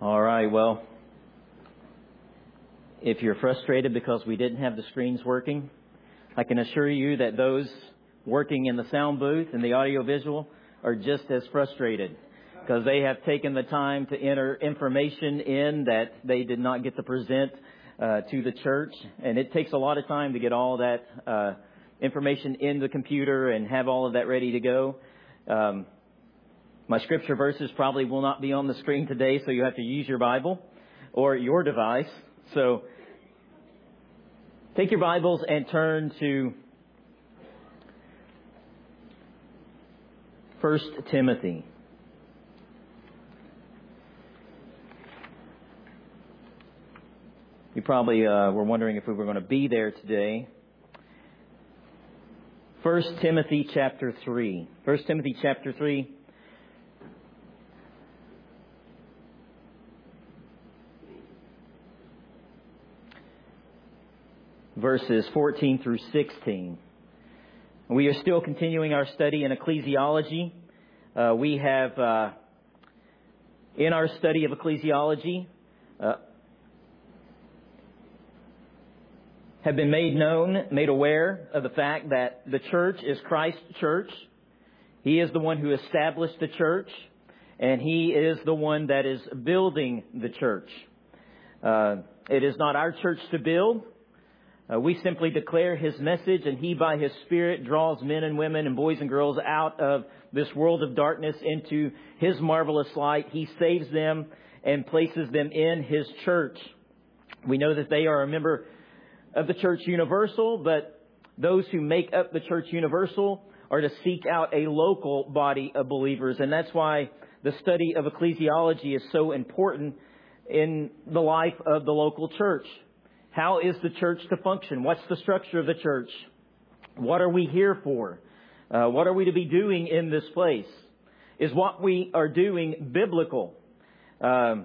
All right, well, if you're frustrated because we didn't have the screens working, I can assure you that those working in the sound booth and the audiovisual are just as frustrated because they have taken the time to enter information in that they did not get to present to the church. And it takes a lot of time to get all that information in the computer and have all of that ready to go. My scripture verses probably will not be on the screen today, so you have to use your Bible or your device. So take your Bibles and turn to 1 Timothy. You probably were wondering if we were going to be there today. 1 Timothy chapter 3. 1 Timothy chapter 3. Verses 14 through 16. We are still continuing our study in ecclesiology. We have, in our study of ecclesiology, have been made aware of the fact that the church is Christ's church. He is the one who established the church, and He is the one that is building the church. It is not our church to build. We simply declare His message, and He, by His Spirit, draws men and women and boys and girls out of this world of darkness into His marvelous light. He saves them and places them in His church. We know that they are a member of the Church Universal, but those who make up the Church Universal are to seek out a local body of believers. And that's why the study of ecclesiology is so important in the life of the local church. How is the church to function? What's the structure of the church? What are we here for? What are we to be doing in this place? Is what we are doing biblical? And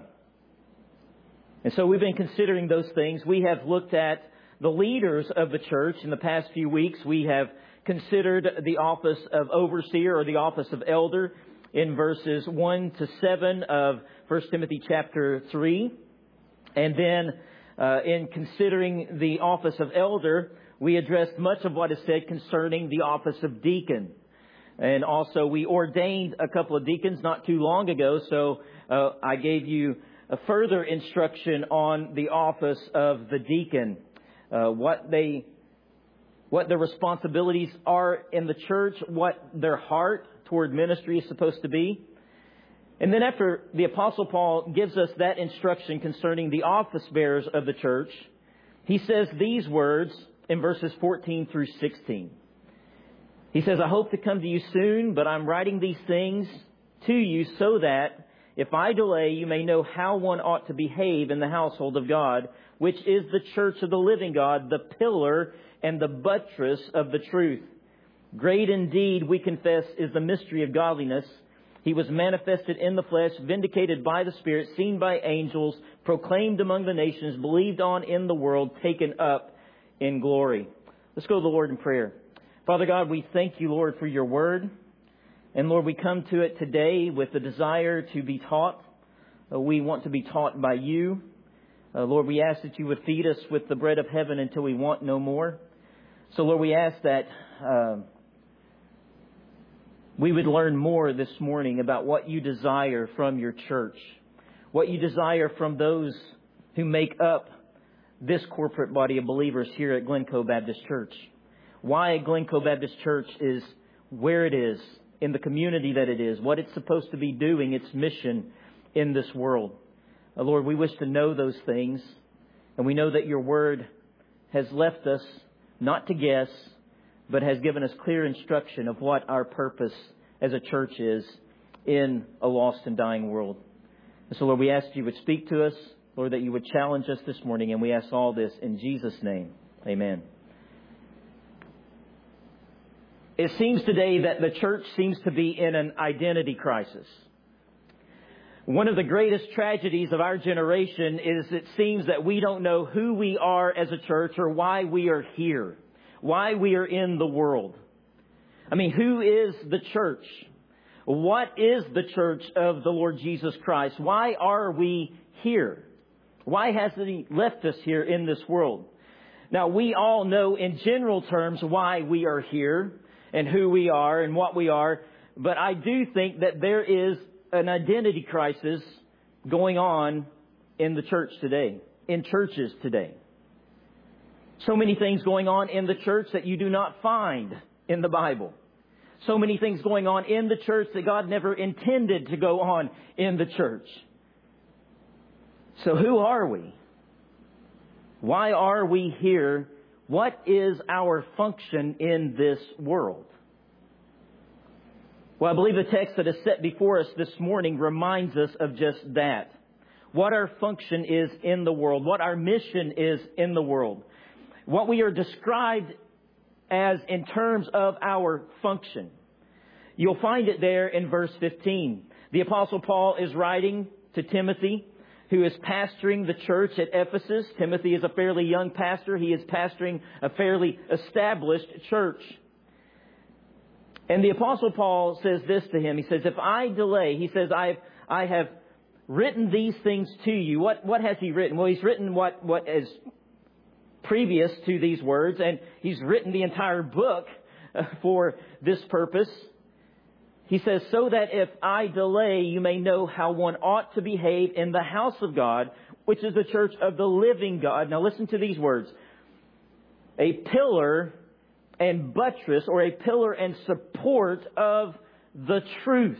so we've been considering those things. We have looked at the leaders of the church in the past few weeks. We have considered the office of overseer or the office of elder in verses 1 to 7 of 1 Timothy chapter 3. And then in considering the office of elder, we addressed much of what is said concerning the office of deacon. And also we ordained a couple of deacons not too long ago, so I gave you a further instruction on the office of the deacon, what their responsibilities are in the church, what their heart toward ministry is supposed to be. And then after the Apostle Paul gives us that instruction concerning the office bearers of the church, he says these words in verses 14 through 16. He says, I hope to come to you soon, but I'm writing these things to you so that if I delay, you may know how one ought to behave in the household of God, which is the church of the living God, the pillar and the buttress of the truth. Great indeed, we confess, is the mystery of godliness. He was manifested in the flesh, vindicated by the Spirit, seen by angels, proclaimed among the nations, believed on in the world, taken up in glory. Let's go to the Lord in prayer. Father God, we thank you, Lord, for your word. And Lord, we come to it today with the desire to be taught. We want to be taught by you. Lord, we ask that you would feed us with the bread of heaven until we want no more. So Lord, we ask that we would learn more this morning about what you desire from your church, what you desire from those who make up this corporate body of believers here at Glencoe Baptist Church. Why Glencoe Baptist Church is where it is, in the community that it is, what it's supposed to be doing, its mission in this world. Lord, we wish to know those things, and we know that your word has left us not to guess, but has given us clear instruction of what our purpose as a church is in a lost and dying world. And so, Lord, we ask you would speak to us, Lord, that you would challenge us this morning, and we ask all this in Jesus' name. Amen. It seems today that the church seems to be in an identity crisis. One of the greatest tragedies of our generation is it seems that we don't know who we are as a church or why we are here, why we are in the world. I mean, who is the church? What is the church of the Lord Jesus Christ? Why are we here? Why hasn't He left us here in this world? Now, we all know in general terms why we are here and who we are and what we are. But I do think that there is an identity crisis going on in the church today, in churches today. So many things going on in the church that you do not find in the Bible. So many things going on in the church that God never intended to go on in the church. So who are we? Why are we here? What is our function in this world? Well, I believe the text that is set before us this morning reminds us of just that. What our function is in the world. What our mission is in the world. What we are described as in terms of our function. You'll find it there in verse 15. The Apostle Paul is writing to Timothy, who is pastoring the church at Ephesus. Timothy is a fairly young pastor. He is pastoring a fairly established church. And the Apostle Paul says this to him. He says, if I delay, he says, I have written these things to you. What has he written? Well, he's written what is previous to these words, and he's written the entire book for this purpose. He says, so that if I delay, you may know how one ought to behave in the house of God, which is the church of the living God. Now listen to these words. A pillar and buttress, or a pillar and support of the truth.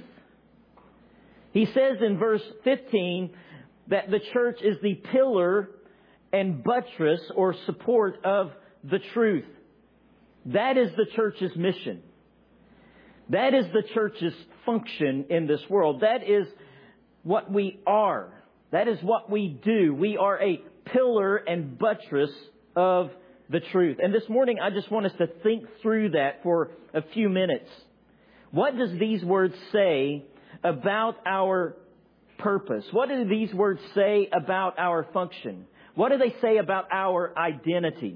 He says in verse 15 that the church is the pillar and buttress or support of the truth. That is the church's mission. That is the church's function in this world. That is what we are. That is what we do. We are a pillar and buttress of the truth. And this morning, I just want us to think through that for a few minutes. What does these words say about our purpose? What do these words say about our function? What do they say about our identity?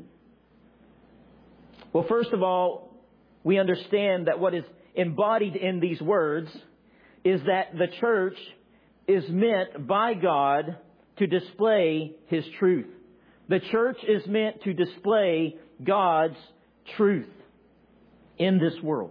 Well, first of all, we understand that what is embodied in these words is that the church is meant by God to display His truth. The church is meant to display God's truth in this world.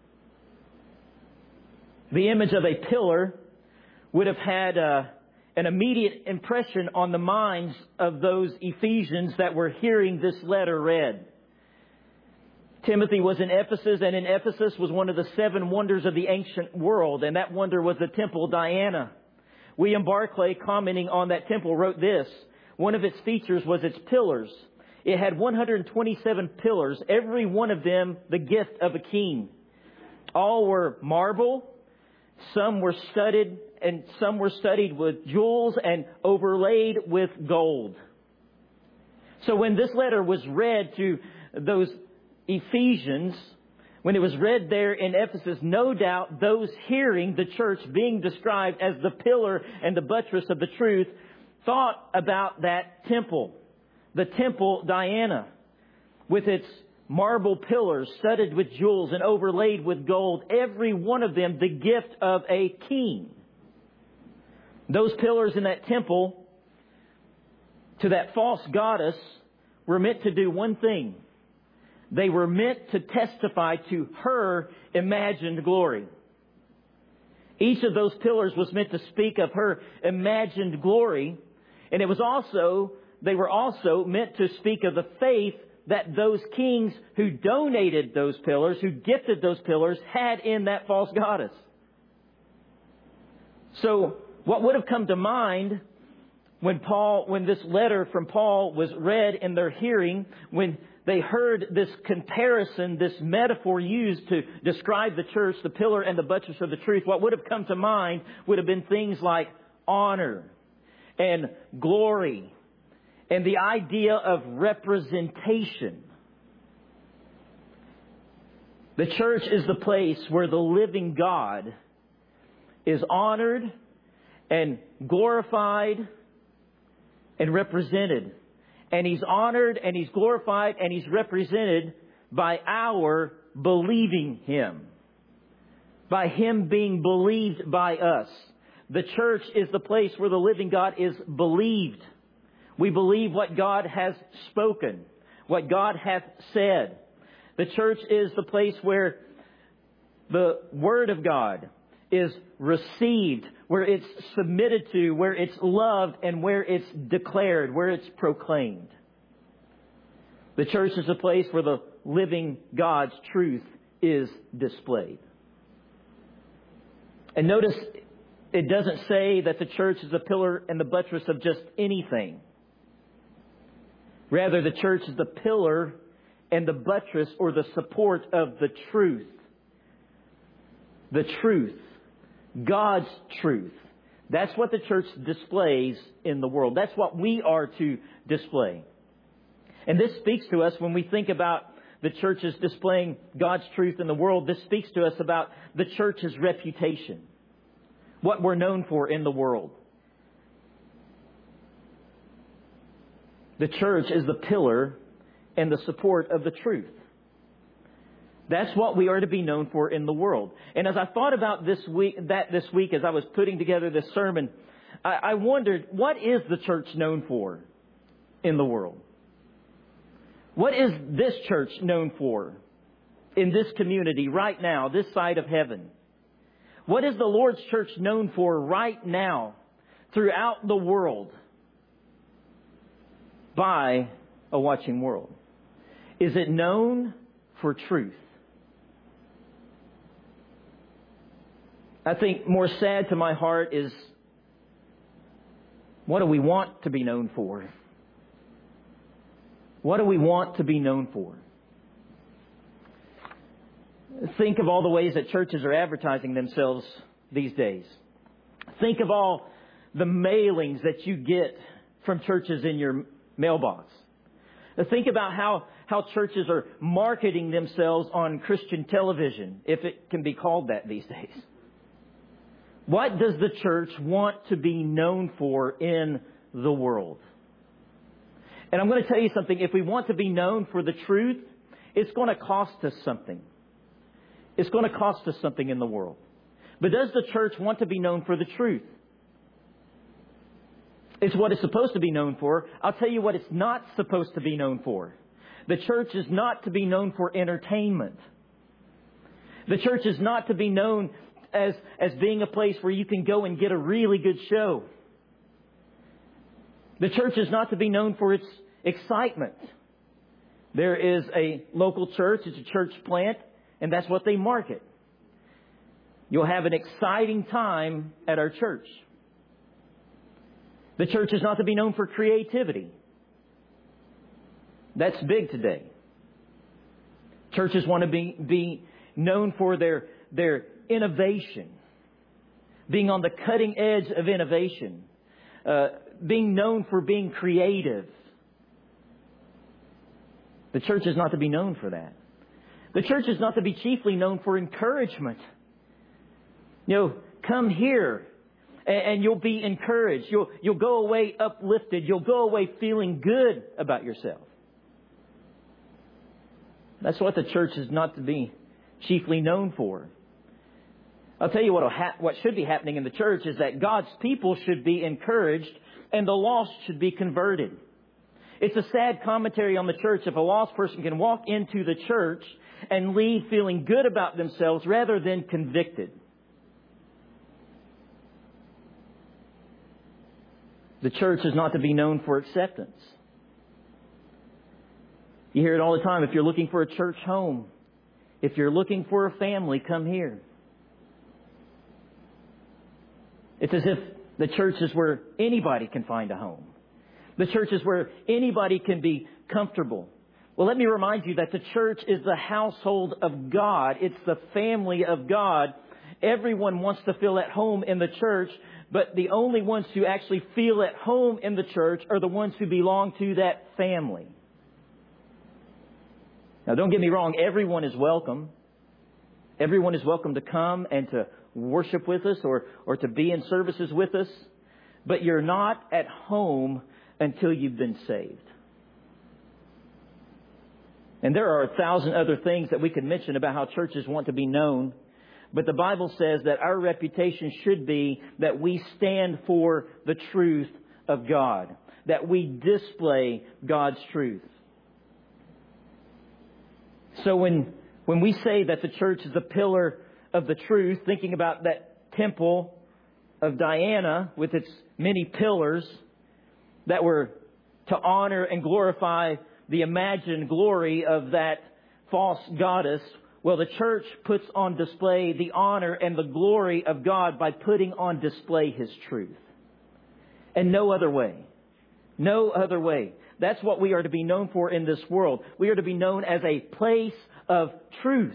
The image of a pillar would have had an immediate impression on the minds of those Ephesians that were hearing this letter read. Timothy was in Ephesus, and in Ephesus was one of the 7 wonders of the ancient world, and that wonder was the Temple Diana. William Barclay, commenting on that temple, wrote this: one of its features was its pillars. It had 127 pillars, every one of them the gift of a king. All were marble, some were studded, and some were studded with jewels and overlaid with gold. So when this letter was read to those Ephesians, when it was read there in Ephesus, no doubt those hearing the church being described as the pillar and the buttress of the truth thought about that temple, the Temple Diana, with its marble pillars studded with jewels and overlaid with gold, every one of them the gift of a king. Those pillars in that temple to that false goddess were meant to do one thing. They were meant to testify to her imagined glory. Each of those pillars was meant to speak of her imagined glory. And they were also meant to speak of the faith that those kings who donated those pillars, who gifted those pillars, had in that false goddess. So what would have come to mind when this letter from Paul was read in their hearing, when they heard this comparison, this metaphor used to describe the church, the pillar and the buttress of the truth, what would have come to mind would have been things like honor and glory and the idea of representation. The church is the place where the living God is honored and glorified and represented. And He's honored and He's glorified and He's represented by our believing Him. By Him being believed by us. The church is the place where the living God is believed. We believe what God has spoken, what God hath said. The church is the place where the Word of God is received, where it's submitted to, where it's loved, and where it's declared, where it's proclaimed. The church is a place where the living God's truth is displayed. And notice, it doesn't say that the church is the pillar and the buttress of just anything. Rather, the church is the pillar and the buttress or the support of the truth. The truth. God's truth. That's what the church displays in the world. That's what we are to display. And this speaks to us when we think about the churches displaying God's truth in the world. This speaks to us about the church's reputation. What we're known for in the world. The church is the pillar and the support of the truth. That's what we are to be known for in the world. And as I thought about this week as I was putting together this sermon, I wondered, what is the church known for in the world? What is this church known for in this community right now, this side of heaven? What is the Lord's church known for right now throughout the world by a watching world? Is it known for truth? I think more sad to my heart is, what do we want to be known for? What do we want to be known for? Think of all the ways that churches are advertising themselves these days. Think of all the mailings that you get from churches in your mailbox. Think about how churches are marketing themselves on Christian television, if it can be called that these days. What does the church want to be known for in the world? And I'm going to tell you something. If we want to be known for the truth, it's going to cost us something. It's going to cost us something in the world. But does the church want to be known for the truth? It's what it's supposed to be known for. I'll tell you what it's not supposed to be known for. The church is not to be known for entertainment. The church is not to be known as being a place where you can go and get a really good show. The church is not to be known for its excitement. There is a local church, it's a church plant, and that's what they market. You'll have an exciting time at our church. The church is not to be known for creativity. That's big today. Churches want to be known for their innovation, being on the cutting edge of innovation, being known for being creative. The church is not to be known for that. The church is not to be chiefly known for encouragement. Come here and you'll be encouraged. You'll go away uplifted. You'll go away feeling good about yourself. That's what the church is not to be chiefly known for. I'll tell you what should be happening in the church is that God's people should be encouraged and the lost should be converted. It's a sad commentary on the church if a lost person can walk into the church and leave feeling good about themselves rather than convicted. The church is not to be known for acceptance. You hear it all the time. If you're looking for a church home, if you're looking for a family, come here. It's as if the church is where anybody can find a home. The church is where anybody can be comfortable. Well, let me remind you that the church is the household of God. It's the family of God. Everyone wants to feel at home in the church, but the only ones who actually feel at home in the church are the ones who belong to that family. Now, don't get me wrong. Everyone is welcome. Everyone is welcome to come and to worship with us or to be in services with us. But you're not at home until you've been saved. And there are 1,000 other things that we could mention about how churches want to be known. But the Bible says that our reputation should be that we stand for the truth of God, that we display God's truth. So when we say that the church is a pillar of the truth, thinking about that temple of Diana with its many pillars that were to honor and glorify the imagined glory of that false goddess, well, the church puts on display the honor and the glory of God by putting on display His truth. And no other way. No other way. That's what we are to be known for in this world. We are to be known as a place of truth.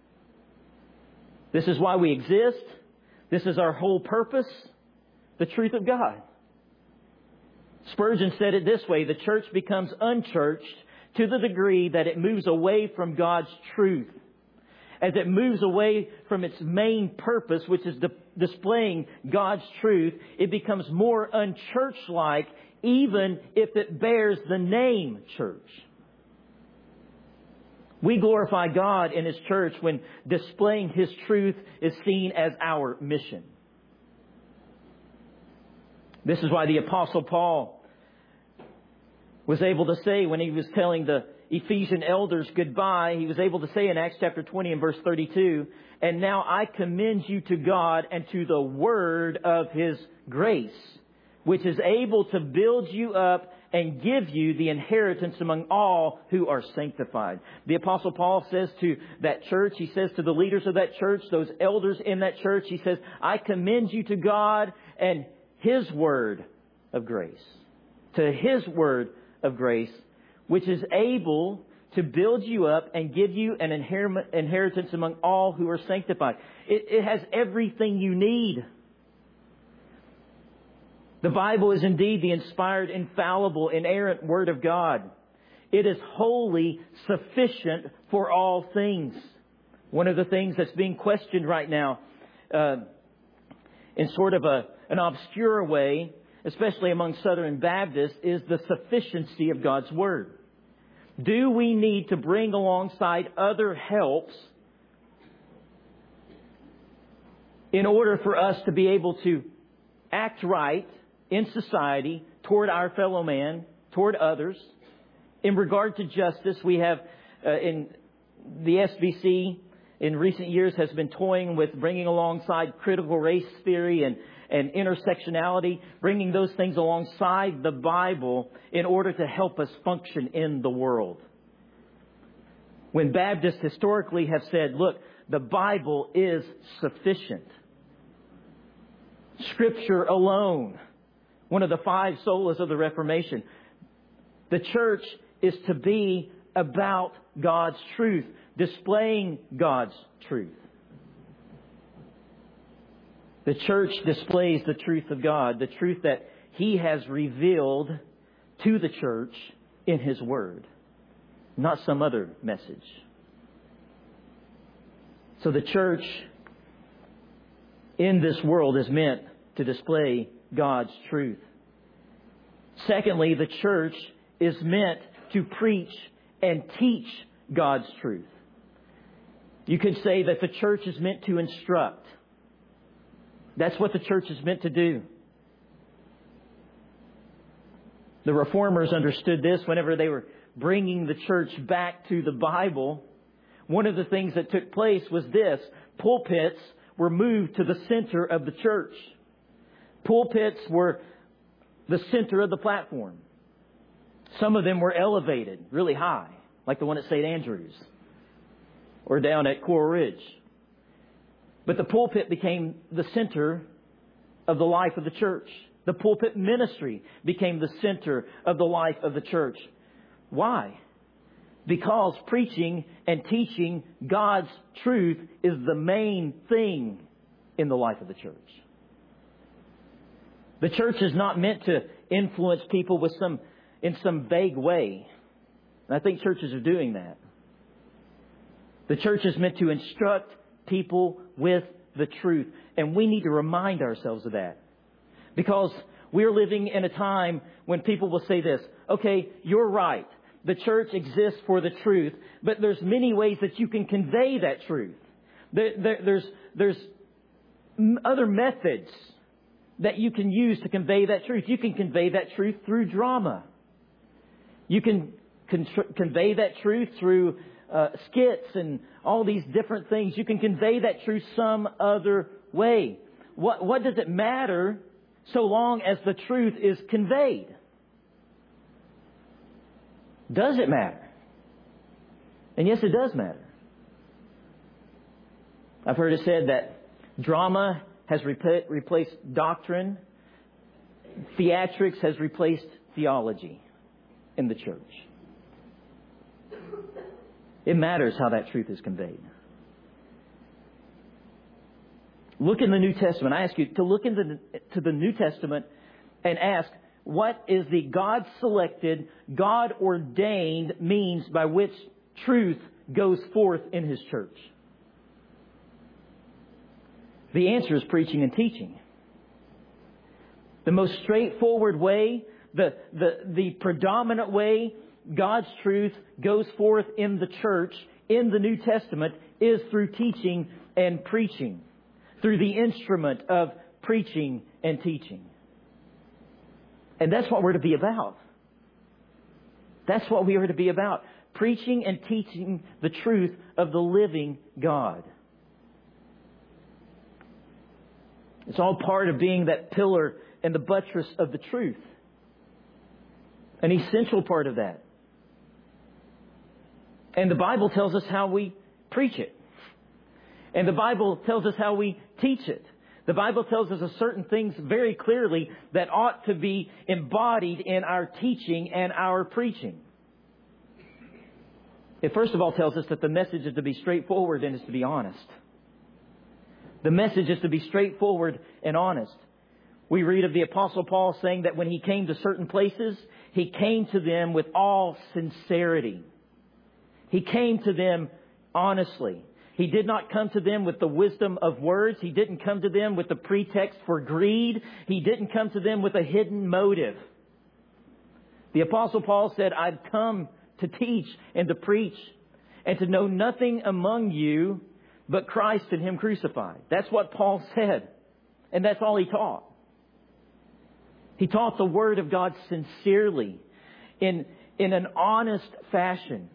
This is why we exist. This is our whole purpose. The truth of God. Spurgeon said it this way: the church becomes unchurched to the degree that it moves away from God's truth. As it moves away from its main purpose, which is displaying God's truth, it becomes more unchurch-like, even if it bears the name church. We glorify God in His church when displaying His truth is seen as our mission. This is why the Apostle Paul was able to say, when he was telling the Ephesian elders goodbye, he was able to say in Acts chapter 20 and verse 32, "And now I commend you to God and to the word of His grace, which is able to build you up and give you the inheritance among all who are sanctified." The Apostle Paul says to that church, he says to the leaders of that church, those elders in that church, he says, "I commend you to God and His word of grace." To His word of grace, which is able to build you up and give you an inheritance among all who are sanctified. It has everything you need. The Bible is indeed the inspired, infallible, inerrant Word of God. It is wholly sufficient for all things. One of the things that's being questioned right now, in sort of an obscure way, especially among Southern Baptists, is the sufficiency of God's Word. Do we need to bring alongside other helps in order for us to be able to act right in society toward our fellow man, toward others? In regard to justice, we have in the SBC in recent years has been toying with bringing alongside critical race theory and intersectionality, bringing those things alongside the Bible in order to help us function in the world. When Baptists historically have said, look, the Bible is sufficient. Scripture alone, one of the five solas of the Reformation. The church is to be about God's truth, displaying God's truth. The church displays the truth of God, the truth that He has revealed to the church in His Word, not some other message. So the church in this world is meant to display God's truth. Secondly, the church is meant to preach and teach God's truth. You could say that the church is meant to instruct. That's what the church is meant to do. The Reformers understood this whenever they were bringing the church back to the Bible. One of the things that took place was this: pulpits were moved to the center of the church. Pulpits were the center of the platform. Some of them were elevated really high, like the one at St. Andrews or down at Coral Ridge. But the pulpit became the center of the life of the church. The pulpit ministry became the center of the life of the church. Why? Because preaching and teaching God's truth is the main thing in the life of the church. The church is not meant to influence people in some vague way. And I think churches are doing that. The church is meant to instruct people with the truth. And we need to remind ourselves of that. Because we're living in a time when people will say this: okay, you're right. The church exists for the truth, but there's many ways that you can convey that truth. There's other methods that you can use to convey that truth. You can convey that truth through drama. You can convey that truth through skits and all these different things. You can convey that truth some other way. What does it matter so long as the truth is conveyed? Does it matter? And yes, it does matter. I've heard it said that drama has replaced doctrine. Theatrics has replaced theology in the church. It matters how that truth is conveyed. Look in the New Testament. I ask you to look into the New Testament and ask, what is the God-selected, God-ordained means by which truth goes forth in His church? The answer is preaching and teaching. The most straightforward way, the predominant way God's truth goes forth in the church in the New Testament is through teaching and preaching, through the instrument of preaching and teaching. And that's what we're to be about. That's what we are to be about. Preaching and teaching the truth of the living God. It's all part of being that pillar and the buttress of the truth. An essential part of that. And the Bible tells us how we preach it. And the Bible tells us how we teach it. The Bible tells us certain things very clearly that ought to be embodied in our teaching and our preaching. It first of all tells us that the message is to be straightforward and is to be honest. The message is to be straightforward and honest. We read of the Apostle Paul saying that when he came to certain places, he came to them with all sincerity. He came to them honestly. He did not come to them with the wisdom of words. He didn't come to them with the pretext for greed. He didn't come to them with a hidden motive. The Apostle Paul said, I've come to teach and to preach and to know nothing among you but Christ and Him crucified. That's what Paul said. And that's all he taught. He taught the Word of God sincerely, in an honest fashion.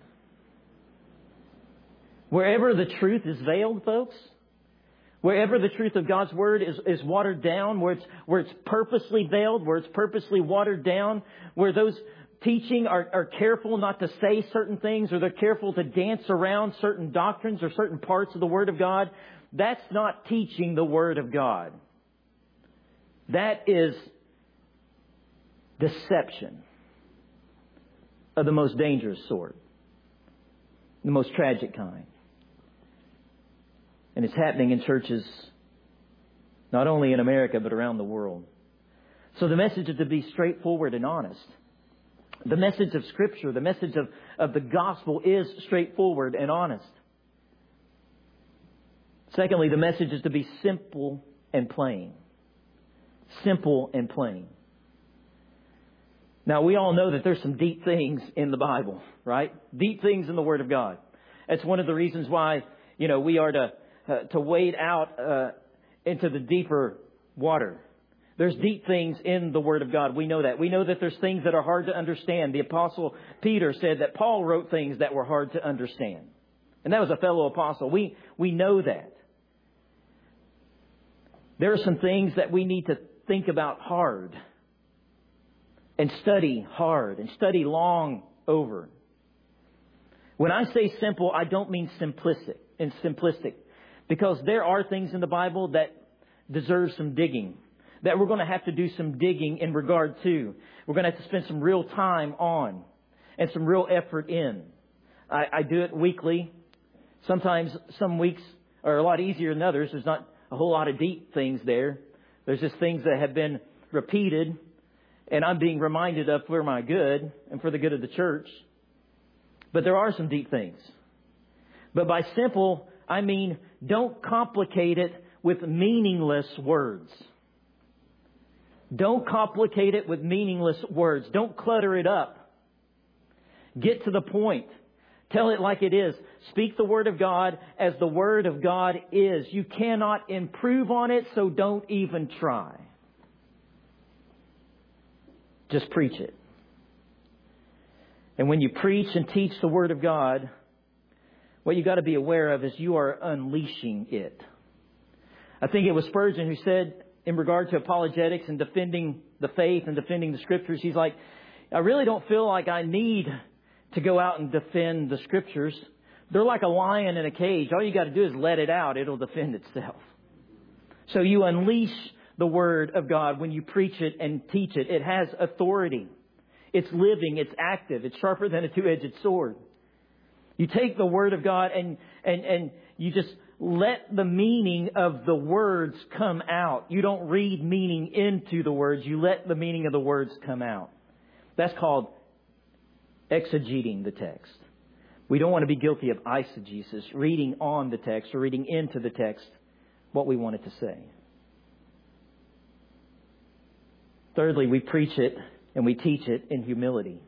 Wherever the truth is veiled, folks, wherever the truth of God's Word is watered down, where it's purposely veiled, where it's purposely watered down, where those teaching are careful not to say certain things, or they're careful to dance around certain doctrines or certain parts of the Word of God, that's not teaching the Word of God. That is deception of the most dangerous sort, the most tragic kind. And it's happening in churches not only in America but around the world. So the message is to be straightforward and honest. The message of Scripture, the message of the gospel is straightforward and honest. Secondly, the message is to be simple and plain. Simple and plain. Now, we all know that there's some deep things in the Bible, right? Deep things in the Word of God. That's one of the reasons why, we are to wade out into the deeper water. There's deep things in the Word of God. We know that. We know that there's things that are hard to understand. The Apostle Peter said that Paul wrote things that were hard to understand. And that was a fellow apostle. We know that. There are some things that we need to think about hard. And study hard. And study long over. When I say simple, I don't mean simplistic. Because there are things in the Bible that deserve some digging. That we're going to have to do some digging in regard to. We're going to have to spend some real time on. And some real effort in. I do it weekly. Sometimes some weeks are a lot easier than others. There's not a whole lot of deep things there. There's just things that have been repeated. And I'm being reminded of for my good and for the good of the church. But there are some deep things. But by simple, I mean don't complicate it with meaningless words. Don't complicate it with meaningless words. Don't clutter it up. Get to the point. Tell it like it is. Speak the Word of God as the Word of God is. You cannot improve on it, so don't even try. Just preach it. And when you preach and teach the Word of God, what you got to be aware of is you are unleashing it. I think it was Spurgeon who said, in regard to apologetics and defending the faith and defending the Scriptures, he's like, I really don't feel like I need to go out and defend the Scriptures. They're like a lion in a cage. All you got to do is let it out. It'll defend itself. So you unleash the Word of God when you preach it and teach it. It has authority. It's living. It's active. It's sharper than a two-edged sword. You take the Word of God and you just let the meaning of the words come out. You don't read meaning into the words. You let the meaning of the words come out. That's called exegeting the text. We don't want to be guilty of eisegesis, reading on the text or reading into the text what we want it to say. Thirdly, we preach it and we teach it in humility.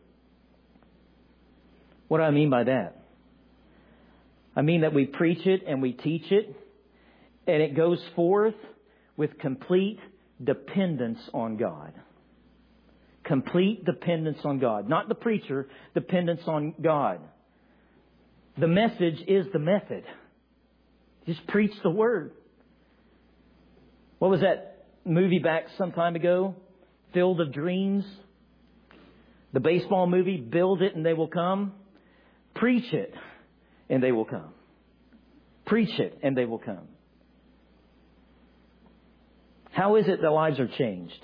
What do I mean by that? I mean that we preach it and we teach it, and it goes forth with complete dependence on God. Complete dependence on God. Not the preacher, dependence on God. The message is the method. Just preach the Word. What was that movie back some time ago? Field of Dreams. The baseball movie, Build It and They Will Come. Preach it and they will come. Preach it and they will come. How is it that lives are changed?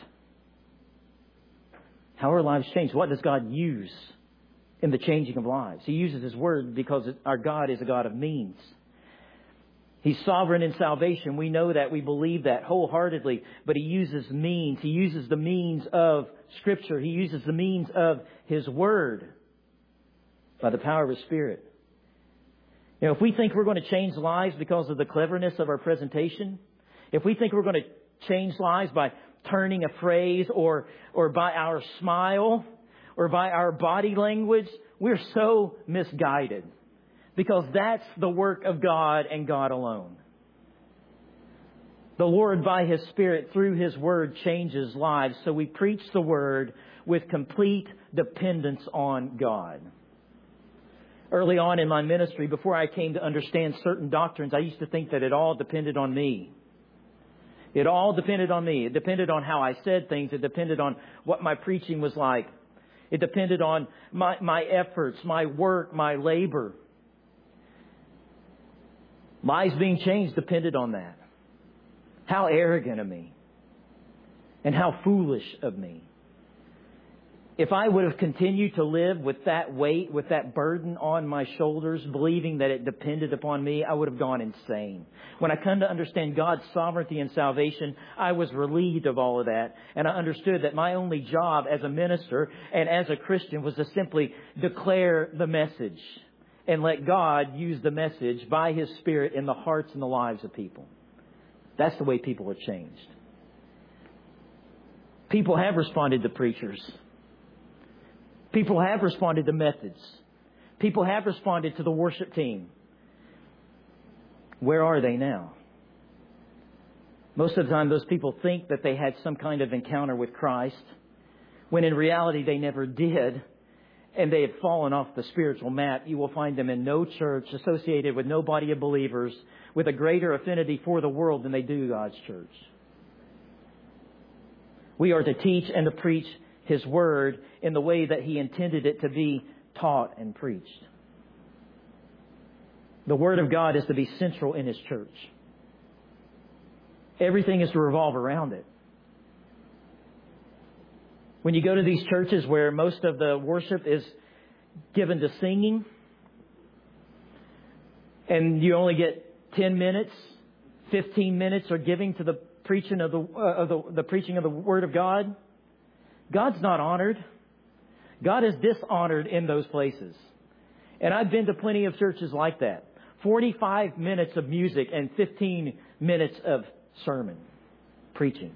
How are lives changed? What does God use in the changing of lives? He uses His Word because our God is a God of means. He's sovereign in salvation. We know that. We believe that wholeheartedly. But He uses means. He uses the means of Scripture. He uses the means of His Word by the power of His Spirit. You know, if we think we're going to change lives because of the cleverness of our presentation, if we think we're going to change lives by turning a phrase or by our smile or by our body language, we're so misguided. Because that's the work of God and God alone. The Lord, by His Spirit, through His Word, changes lives. So we preach the Word with complete dependence on God. Early on in my ministry, before I came to understand certain doctrines, I used to think that it all depended on me. It all depended on me. It depended on how I said things. It depended on what my preaching was like. It depended on my efforts, my work, my labor. Lives being changed depended on that. How arrogant of me. And how foolish of me. If I would have continued to live with that weight, with that burden on my shoulders, believing that it depended upon me, I would have gone insane. When I come to understand God's sovereignty and salvation, I was relieved of all of that. And I understood that my only job as a minister and as a Christian was to simply declare the message and let God use the message by His Spirit in the hearts and the lives of people. That's the way people are changed. People have responded to preachers. People have responded to methods. People have responded to the worship team. Where are they now? Most of the time, those people think that they had some kind of encounter with Christ, when in reality they never did, and they had fallen off the spiritual mat. You will find them in no church, associated with no body of believers, with a greater affinity for the world than they do God's church. We are to teach and to preach His Word in the way that He intended it to be taught and preached. The Word of God is to be central in His church. Everything is to revolve around it. When you go to these churches where most of the worship is given to singing, and you only get 10 minutes, 15 minutes are giving to the preaching of the preaching of the Word of God, God's not honored. God is dishonored in those places. And I've been to plenty of churches like that. 45 minutes of music and 15 minutes of sermon, preaching.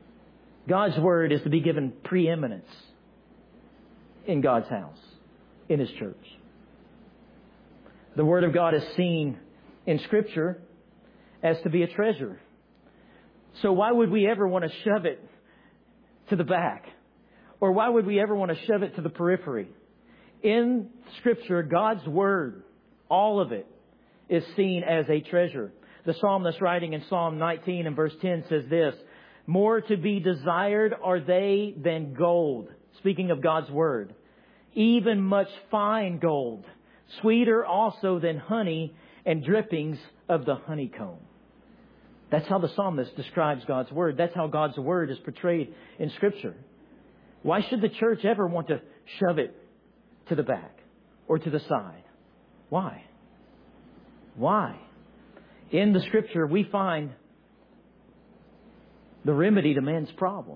God's Word is to be given preeminence in God's house. in His church. The Word of God is seen in Scripture as to be a treasure. So why would we ever want to shove it to the back? Or why would we ever want to shove it to the periphery? In Scripture, God's Word, all of it, is seen as a treasure. The psalmist writing in Psalm 19 and verse 10 says this, "More to be desired are they than gold," speaking of God's Word, "even much fine gold, sweeter also than honey and drippings of the honeycomb." That's how the psalmist describes God's Word. That's how God's Word is portrayed in Scripture. Why should the church ever want to shove it to the back or to the side? Why? Why? In the Scripture, we find the remedy to man's problem.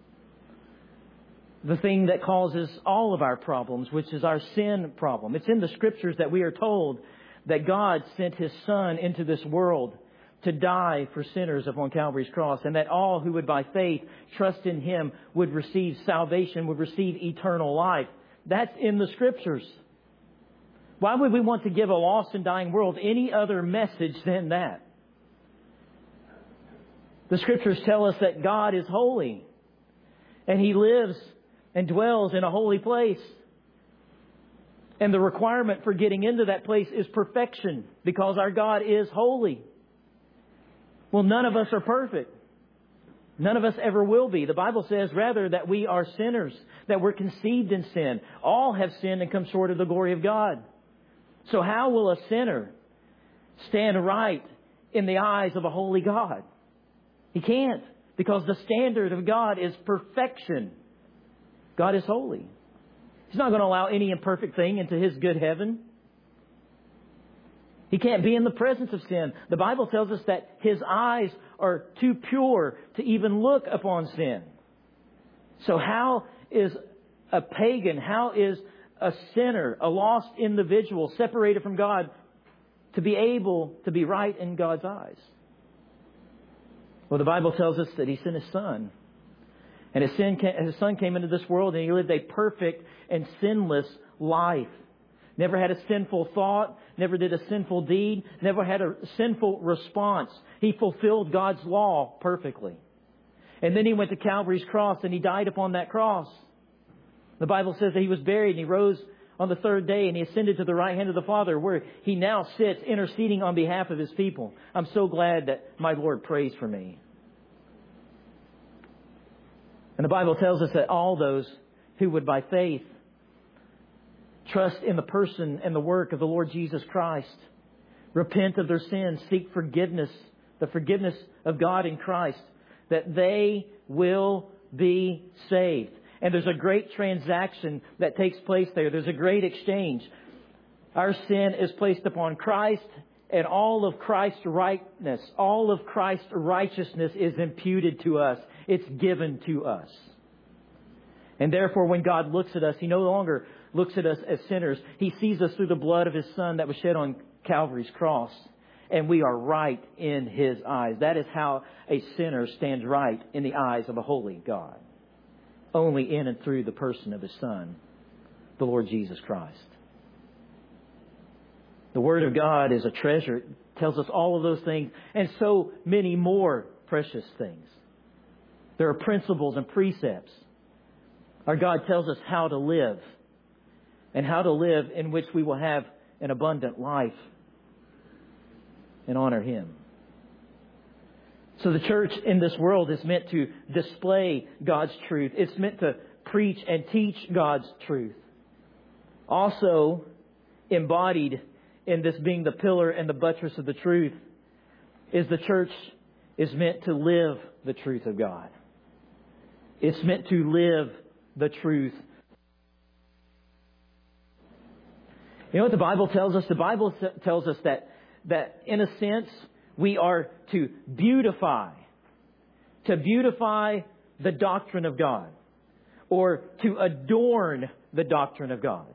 The thing that causes all of our problems, which is our sin problem. It's in the Scriptures that we are told that God sent His Son into this world to die for sinners upon Calvary's cross, and that all who would by faith trust in Him would receive salvation, would receive eternal life. That's in the Scriptures. Why would we want to give a lost and dying world any other message than that? The Scriptures tell us that God is holy, and He lives and dwells in a holy place. And the requirement for getting into that place is perfection, because our God is holy. Well, none of us are perfect. None of us ever will be. The Bible says, rather, that we are sinners, that we're conceived in sin. All have sinned and come short of the glory of God. So how will a sinner stand right in the eyes of a holy God? He can't, because the standard of God is perfection. God is holy. He's not going to allow any imperfect thing into His good heaven. He can't be in the presence of sin. The Bible tells us that His eyes are too pure to even look upon sin. So how is a pagan, how is a sinner, a lost individual separated from God, to be able to be right in God's eyes? Well, the Bible tells us that He sent His Son. And His Son came into this world, and He lived a perfect and sinless life. Never had a sinful thought, never did a sinful deed, never had a sinful response. He fulfilled God's law perfectly. And then He went to Calvary's cross, and He died upon that cross. The Bible says that He was buried, and He rose on the third day, and He ascended to the right hand of the Father, where He now sits interceding on behalf of His people. I'm so glad that my Lord prays for me. And the Bible tells us that all those who would by faith trust in the person and the work of the Lord Jesus Christ, repent of their sins, seek forgiveness, the forgiveness of God in Christ, that they will be saved. And there's a great transaction that takes place there. There's a great exchange. Our sin is placed upon Christ, and all of Christ's rightness, all of Christ's righteousness is imputed to us. It's given to us. And therefore, when God looks at us, He no longer looks at us as sinners. He sees us through the blood of His Son that was shed on Calvary's cross. And we are right in His eyes. That is how a sinner stands right in the eyes of a holy God. Only in and through the person of His Son, the Lord Jesus Christ. The Word of God is a treasure. It tells us all of those things and so many more precious things. There are principles and precepts. Our God tells us how to live, and how to live in which we will have an abundant life and honor Him. So the church in this world is meant to display God's truth. It's meant to preach and teach God's truth. Also embodied in this being the pillar and the buttress of the truth is the church is meant to live the truth of God. It's meant to live the truth. You know what the Bible tells us? The Bible tells us that in a sense, we are to beautify the doctrine of God, or to adorn the doctrine of God.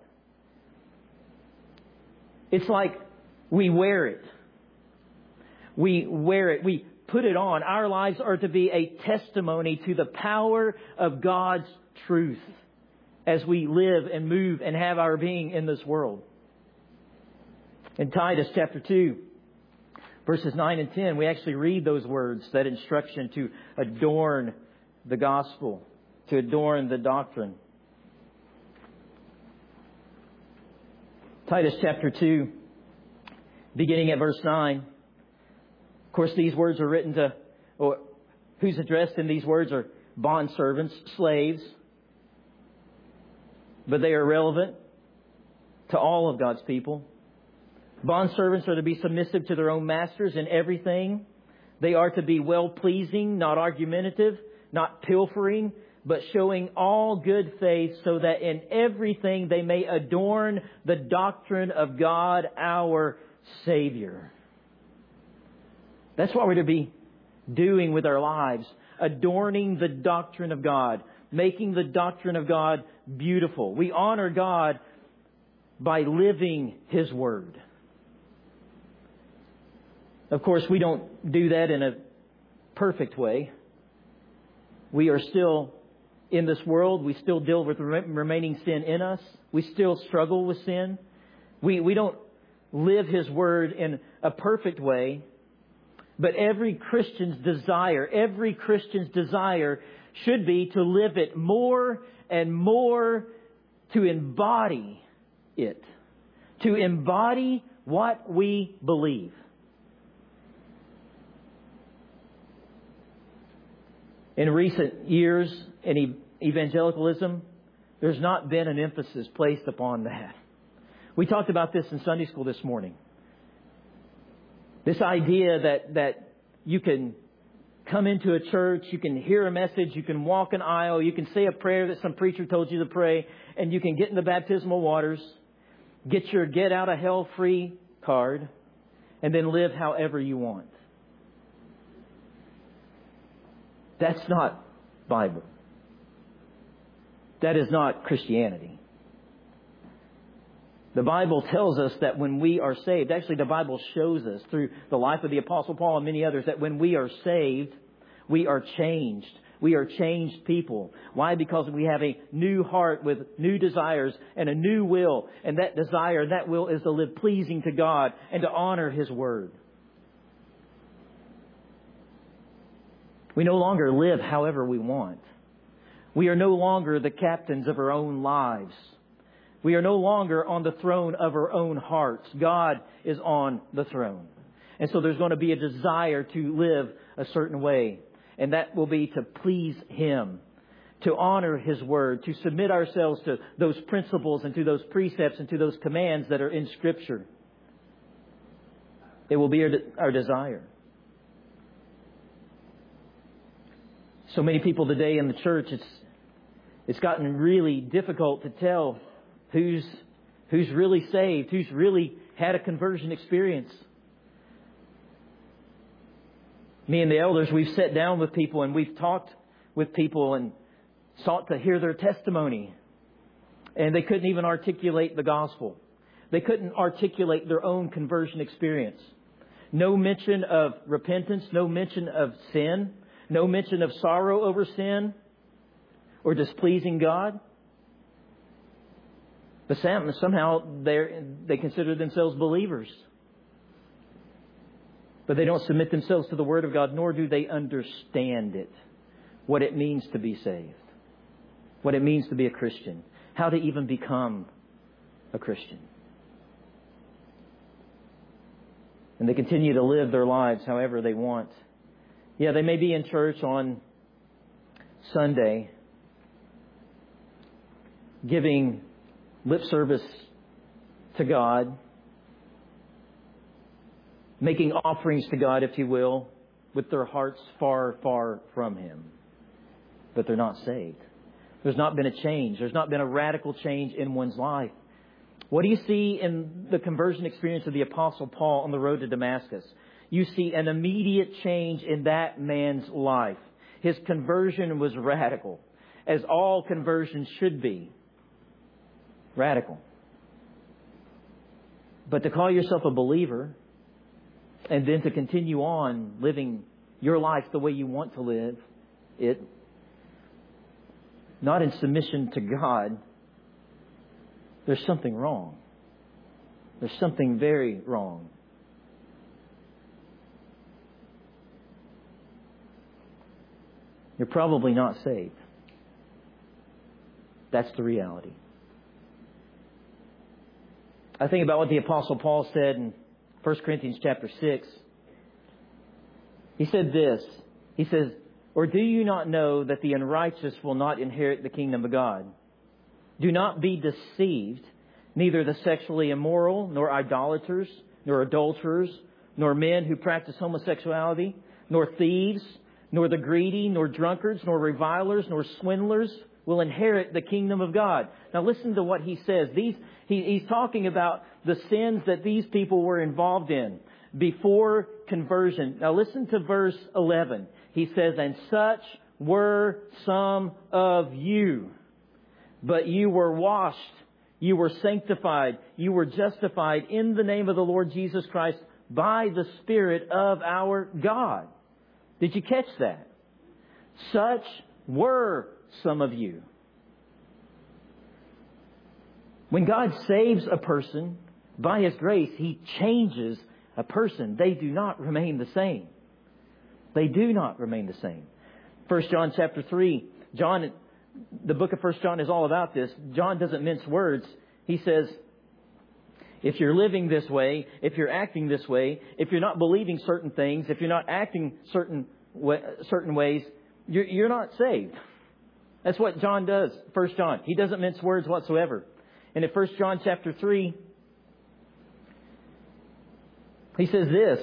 It's like we wear it. We wear it. We put it on. Our lives are to be a testimony to the power of God's truth. as we live and move and have our being in this world. In Titus chapter 2, verses 9 and 10, we actually read those words, that instruction to adorn the gospel, to adorn the doctrine. Titus chapter 2, beginning at verse 9. Of course, these words are written to, or who's addressed in these words are bondservants, slaves. But they are relevant to all of God's people. Bondservants are to be submissive to their own masters in everything. They are to be well-pleasing, not argumentative, not pilfering, but showing all good faith, so that in everything they may adorn the doctrine of God our Savior. That's what we're to be doing with our lives. Adorning the doctrine of God. Making the doctrine of God beautiful. We honor God by living His Word. Of course, we don't do that in a perfect way. We are still in this world. We still deal with remaining sin in us. We still struggle with sin. We don't live His Word in a perfect way. But every Christian's desire should be to live it more and more, to embody it. To embody what we believe. In recent years in evangelicalism, there's not been an emphasis placed upon that. We talked about this in Sunday school this morning. This idea that you can come into a church, you can hear a message, you can walk an aisle, you can say a prayer that some preacher told you to pray, and you can get in the baptismal waters, get your get out of hell free card, and then live however you want. That's not Bible. That is not Christianity. The Bible tells us that when we are saved, actually the Bible shows us through the life of the Apostle Paul and many others, that when we are saved, we are changed. We are changed people. Why? Because we have a new heart with new desires and a new will. And that desire, that will is to live pleasing to God and to honor His Word. We no longer live however we want. We are no longer the captains of our own lives. We are no longer on the throne of our own hearts. God is on the throne. And so there's going to be a desire to live a certain way. And that will be to please Him, to honor His Word, to submit ourselves to those principles and to those precepts and to those commands that are in Scripture. It will be our desire. So many people today in the church, it's gotten really difficult to tell who's really saved, who's really had a conversion experience. Me and the elders, we've sat down with people and we've talked with people and sought to hear their testimony. And they couldn't even articulate the gospel. They couldn't articulate their own conversion experience. No mention of repentance, no mention of sin, no mention of sorrow over sin or displeasing God. But somehow they consider themselves believers. But they don't submit themselves to the Word of God, nor do they understand it. What it means to be saved. What it means to be a Christian. How to even become a Christian. And they continue to live their lives however they want. Yeah, they may be in church on Sunday, giving lip service to God, making offerings to God, if you will, with their hearts far, far from Him. But they're not saved. There's not been a change. There's not been a radical change in one's life. What do you see in the conversion experience of the Apostle Paul on the road to Damascus? You see an immediate change in that man's life. His conversion was radical, as all conversions should be. Radical. But to call yourself a believer and then to continue on living your life the way you want to live it, not in submission to God, there's something wrong. There's something very wrong. You're probably not saved. That's the reality. I think about what the Apostle Paul said in 1 Corinthians chapter 6. He said this. He says, "Or do you not know that the unrighteous will not inherit the kingdom of God? Do not be deceived. Neither the sexually immoral, nor idolaters, nor adulterers, nor men who practice homosexuality, nor thieves, nor the greedy, nor drunkards, nor revilers, nor swindlers will inherit the kingdom of God." Now listen to what he says. He's talking about the sins that these people were involved in before conversion. Now listen to verse 11. He says, "And such were some of you. But you were washed, you were sanctified, you were justified in the name of the Lord Jesus Christ by the Spirit of our God." Did you catch that? Such were some of you. When God saves a person by His grace, He changes a person. They do not remain the same. They do not remain the same. 1 John chapter 3, the book of 1 John is all about this. John doesn't mince words. He says, if you're living this way, if you're acting this way, if you're not believing certain things, if you're not acting certain ways, you're not saved. That's what John does, 1 John. He doesn't mince words whatsoever. And in 1 John chapter 3, he says this.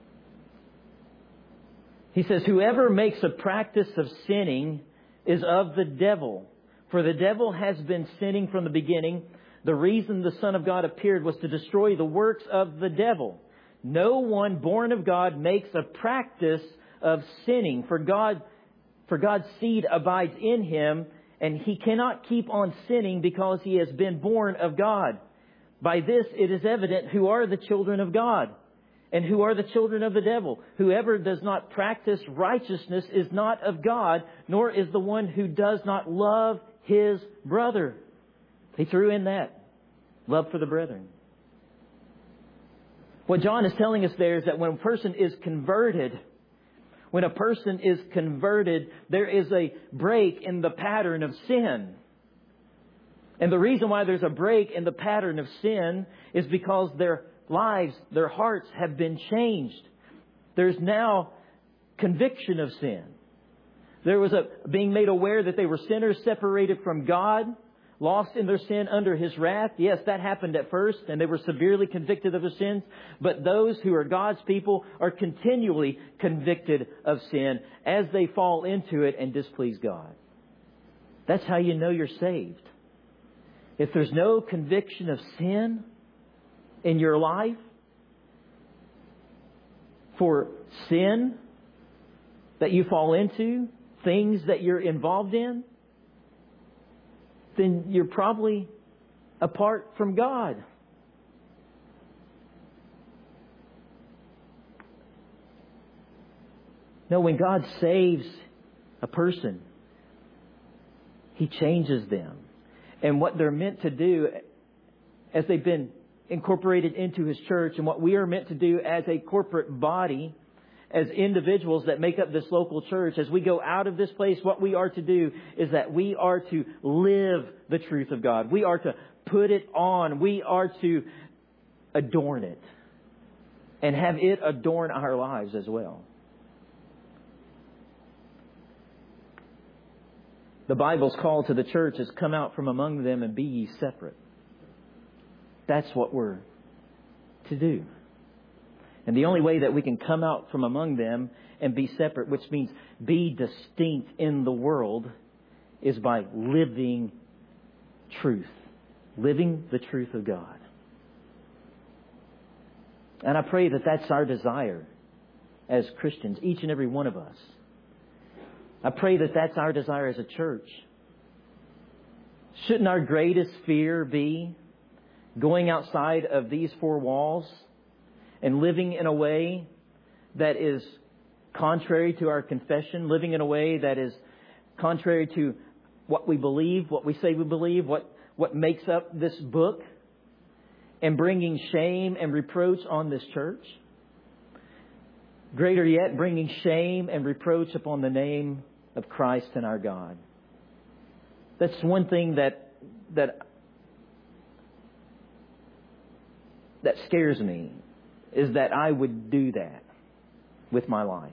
He says, "Whoever makes a practice of sinning is of the devil. For the devil has been sinning from the beginning. The reason the Son of God appeared was to destroy the works of the devil. No one born of God makes a practice of sinning. For God's seed abides in him, and he cannot keep on sinning because he has been born of God. By this it is evident who are the children of God and who are the children of the devil. Whoever does not practice righteousness is not of God, nor is the one who does not love his brother." He threw in that. Love for the brethren. What John is telling us there is that when a person is converted, there is a break in the pattern of sin. And the reason why there's a break in the pattern of sin is because their lives, their hearts have been changed. There's now conviction of sin. There was being made aware that they were sinners separated from God, lost in their sin under His wrath. Yes, that happened at first, and they were severely convicted of their sins. But those who are God's people are continually convicted of sin as they fall into it and displease God. That's how you know you're saved. If there's no conviction of sin in your life, for sin that you fall into, things that you're involved in, then you're probably apart from God. No, when God saves a person, He changes them. And what they're meant to do as they've been incorporated into His church, and what we are meant to do as a corporate body, as individuals that make up this local church, as we go out of this place, what we are to do is that we are to live the truth of God. We are to put it on. We are to adorn it and have it adorn our lives as well. The Bible's call to the church is, "Come out from among them and be ye separate." That's what we're to do. And the only way that we can come out from among them and be separate, which means be distinct in the world, is by living truth. Living the truth of God. And I pray that that's our desire as Christians, each and every one of us. I pray that that's our desire as a church. Shouldn't our greatest fear be going outside of these four walls and living in a way that is contrary to our confession, living in a way that is contrary to what we believe, what we say we believe, what what makes up this book and bringing shame and reproach on this church. Greater yet, bringing shame and reproach upon the name of Christ and our God. That's one thing that scares me, is that I would do that with my life.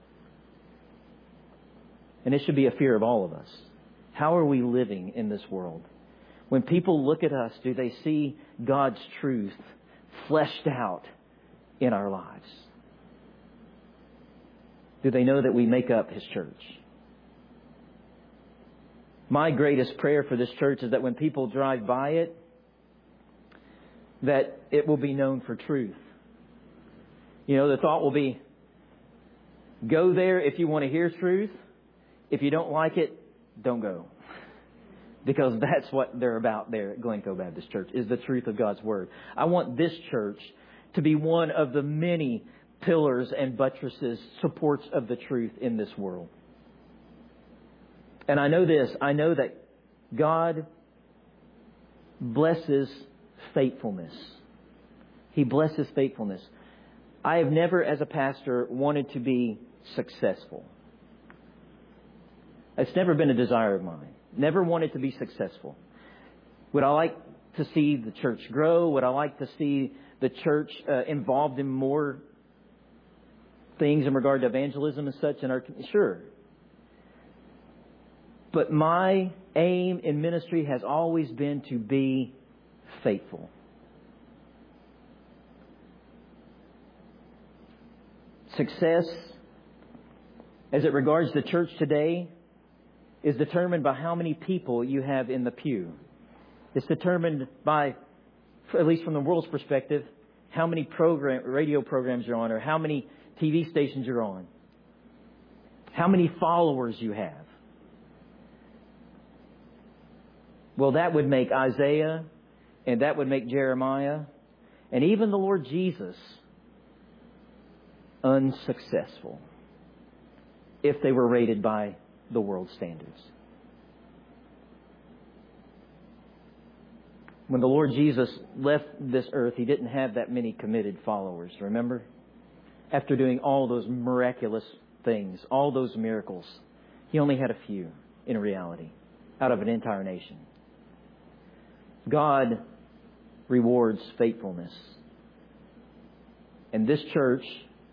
And it should be a fear of all of us. How are we living in this world? When people look at us, do they see God's truth fleshed out in our lives? Do they know that we make up His church? My greatest prayer for this church is that when people drive by it, that it will be known for truth. You know, the thought will be, go there if you want to hear truth. If you don't like it, don't go. Because that's what they're about there at Glencoe Baptist Church, is the truth of God's Word. I want this church to be one of the many pillars and buttresses, supports of the truth in this world. And I know this. I know that God blesses faithfulness. He blesses faithfulness. I have never, as a pastor, wanted to be successful. It's never been a desire of mine. Never wanted to be successful. Would I like to see the church grow? Would I like to see the church involved in more things in regard to evangelism and such? Sure. But my aim in ministry has always been to be faithful. Success, as it regards the church today, is determined by how many people you have in the pew. It's determined by, at least from the world's perspective, how many radio programs you're on, or how many TV stations you're on, how many followers you have. Well, that would make Isaiah, and that would make Jeremiah, and even the Lord Jesus unsuccessful if they were rated by the world standards. When the Lord Jesus left this earth, He didn't have that many committed followers, remember? After doing all those miraculous things, all those miracles, He only had a few in reality out of an entire nation. God rewards faithfulness. And this church,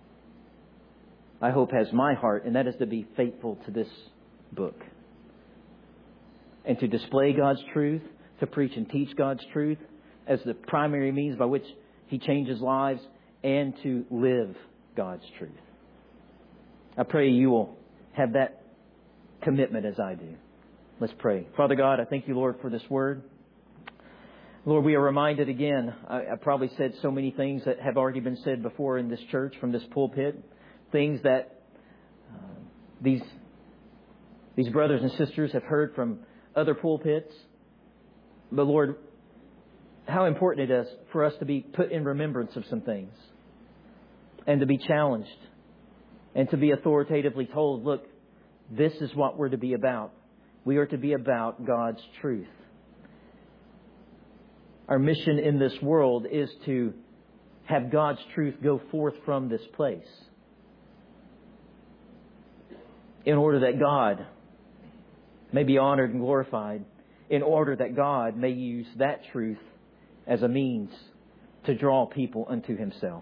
I hope, has my heart, and that is to be faithful to this book. And to display God's truth, to preach and teach God's truth as the primary means by which He changes lives, and to live God's truth. I pray you will have that commitment as I do. Let's pray. Father God, I thank you, Lord, for this word. Lord, we are reminded again, I probably said so many things that have already been said before in this church from this pulpit, things that these brothers and sisters have heard from other pulpits. But Lord, how important it is for us to be put in remembrance of some things and to be challenged and to be authoritatively told, look, this is what we're to be about. We are to be about God's truth. Our mission in this world is to have God's truth go forth from this place in order that God may be honored and glorified, in order that God may use that truth as a means to draw people unto Himself.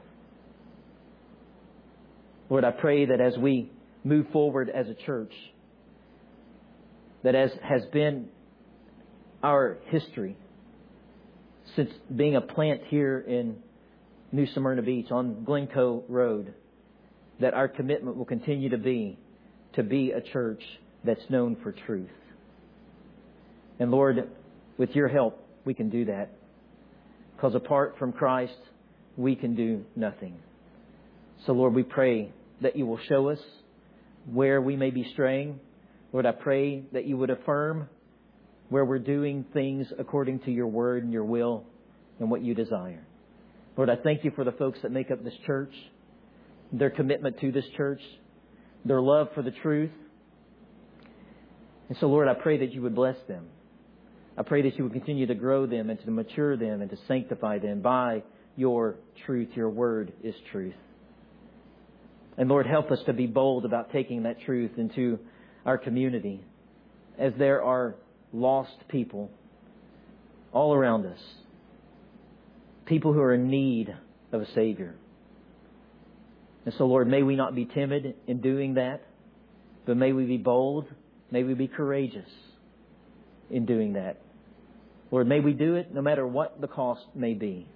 Lord, I pray that as we move forward as a church, that as has been our history since being a plant here in New Smyrna Beach on Glencoe Road, that our commitment will continue to be a church that's known for truth. And Lord, with your help, we can do that. Because apart from Christ, we can do nothing. So Lord, we pray that you will show us where we may be straying. Lord, I pray that you would affirm where we're doing things according to your word and your will and what you desire. Lord, I thank you for the folks that make up this church, their commitment to this church, their love for the truth. And so, Lord, I pray that you would bless them. I pray that You would continue to grow them and to mature them and to sanctify them by Your truth. Your word is truth. And Lord, help us to be bold about taking that truth into our community, as there are lost people all around us, people who are in need of a Savior. And so, Lord, may we not be timid in doing that, but may we be bold, may we be courageous in doing that. Lord, may we do it no matter what the cost may be,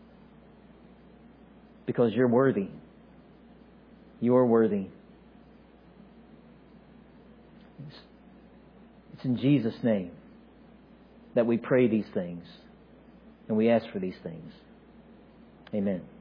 because You're worthy. You're worthy. It's in Jesus' name that we pray these things and we ask for these things. Amen.